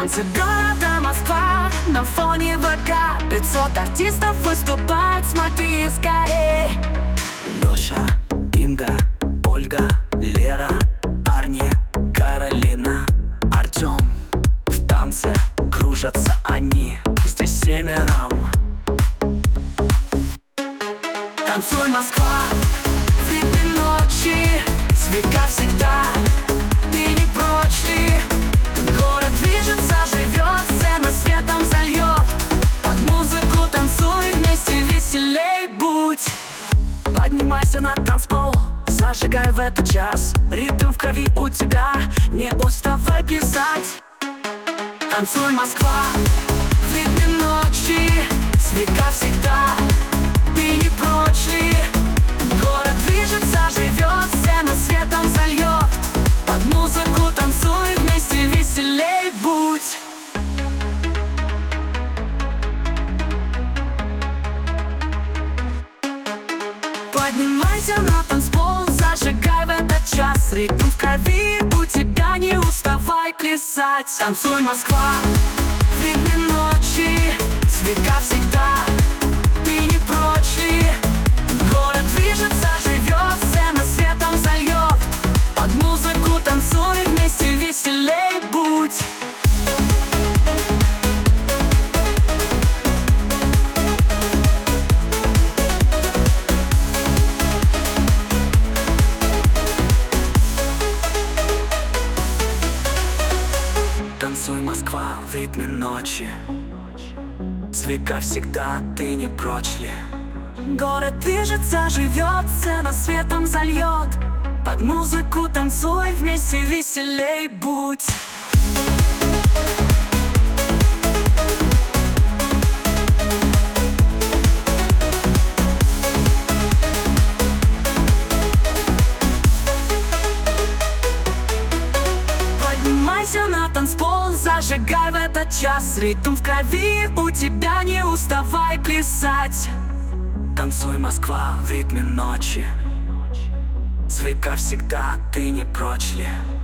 Танцы города Москва на фоне ВК. 500 артистов выступают, смотри скорей. Лёша, Инга, Ольга, Лера, Арни, Каролина, Артём. В танце кружатся они здесь семером. Танцуй, Москва, в ритме ночи. Свека всегда, ты не прочь ли? Город движется, живет, сцена светом зальет. Под музыку танцуй, вместе веселей будь. Поднимайся на танцпол, зажигай в этот час. Ритм в крови у тебя, не уставай плясать. Танцуй, Москва, в ритме ночи. Свека всегда, ты не прочь ли? Город движется, живет, сцена светом зальет. Под музыку танцуй, вместе веселей будь. Поднимайся на танцпол, зажигай в этот час. Ритм в крови у тебя, не уставай плясать. Танцуй, Москва, в ритме ночи. Свека всегда, ты не прочь ли? Город движется, живет, сцена светом зальет. Под музыку танцуй, вместе веселей будь. Танцуй, Москва, в ритме ночи. Свека всегда, ты не прочь ли? Город движется, живет, сцена светом зальет. Под музыку танцуй, вместе веселей будь. Поднимайся на танцпол, зажигай в этот час. Ритм в крови у тебя, не уставай плясать. Танцуй, Москва, в ритме ночи. Свека всегда, ты не прочь ли?